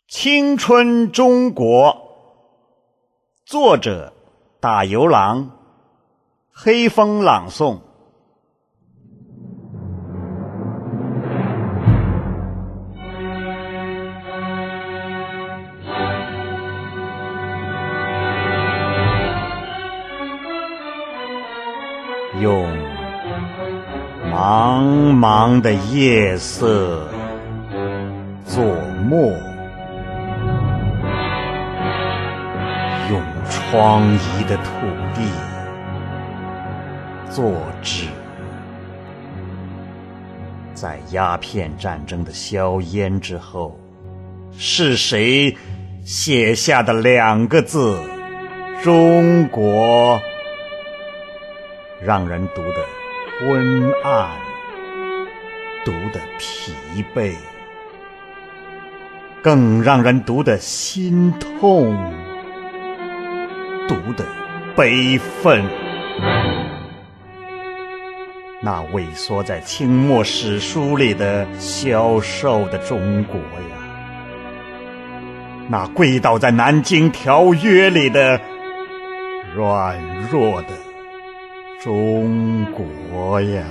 青春中国，作者打油郎，黑风朗诵。用茫茫的夜色作墨，用疮痍的土地作纸。在鸦片战争的硝烟之后，是谁写下的2个字“中国”，让人读得昏暗，读得疲惫，更让人读得心痛，读得悲愤。那萎缩在清末史书里的消瘦的中国呀，那跪倒在南京条约里的软弱的中国呀。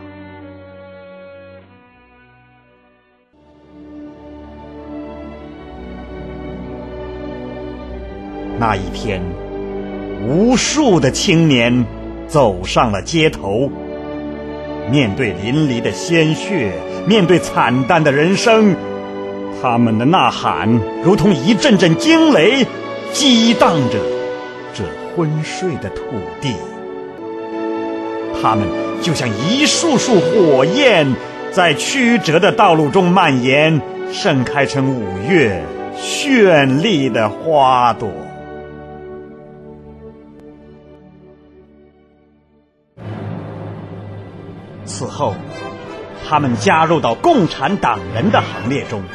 那一天，无数的青年走上了街头，面对淋漓的鲜血，面对惨淡的人生，他们的呐喊如同一阵阵惊雷，激荡着这昏睡的土地。他们就像一束束火焰，在曲折的道路中蔓延，盛开成5月绚丽的花朵。此后，他们加入到共产党人的行列中，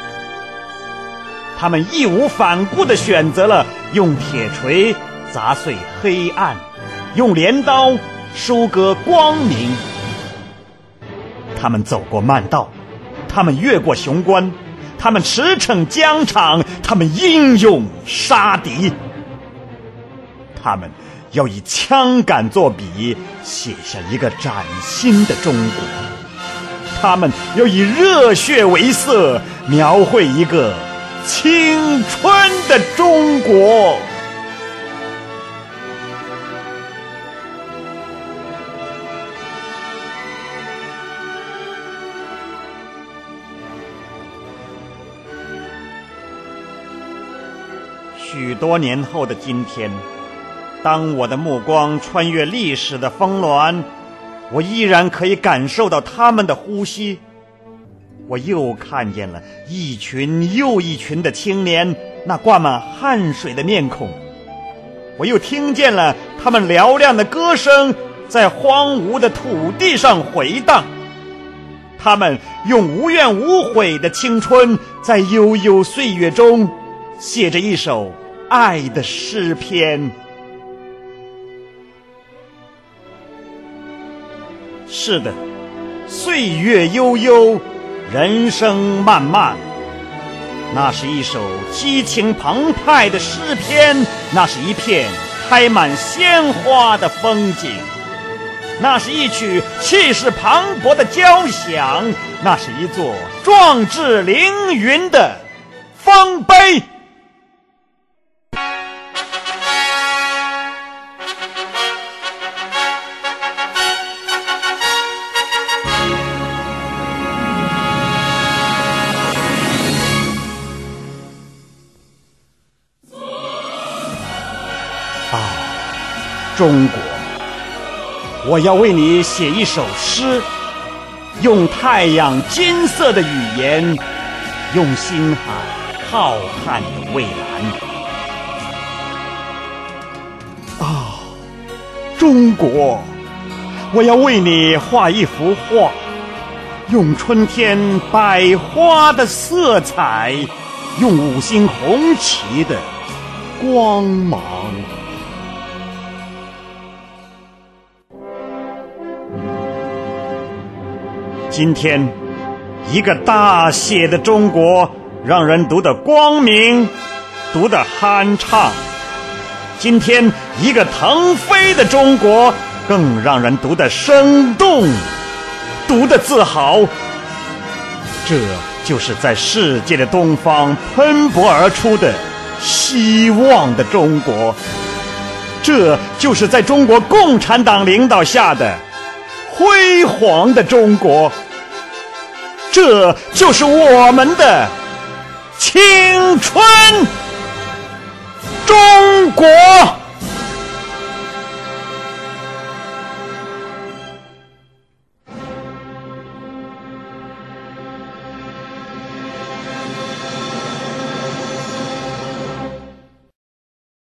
他们义无反顾地选择了用铁锤砸碎黑暗，用镰刀收割光明。他们走过慢道，他们越过雄关，他们驰骋疆场，他们英勇杀敌。他们要以枪杆作笔，写下一个崭新的中国。他们要以热血为色，描绘一个青春的中国。许多年后的今天，当我的目光穿越历史的峰峦，我依然可以感受到他们的呼吸。我又看见了一群又一群的青年，那挂满汗水的面孔。我又听见了他们嘹亮的歌声在荒芜的土地上回荡。他们用无怨无悔的青春，在悠悠岁月中写着一首爱的诗篇。是的，岁月悠悠，人生漫漫，那是一首激情澎湃的诗篇，那是一片开满鲜花的风景，那是一曲气势磅礴的交响，那是一座壮志凌云的丰碑。中国，我要为你写一首诗，用太阳金色的语言，用星海浩瀚的蔚蓝。中国，我要为你画一幅画，用春天百花的色彩，用5星红旗的光芒。今天，一个大写的中国让人读得光明，读得酣畅。今天一个腾飞的中国，更让人读得生动，读得自豪。这就是在世界的东方喷薄而出的希望的中国，这就是在中国共产党领导下的辉煌的中国，这就是我们的青春中国。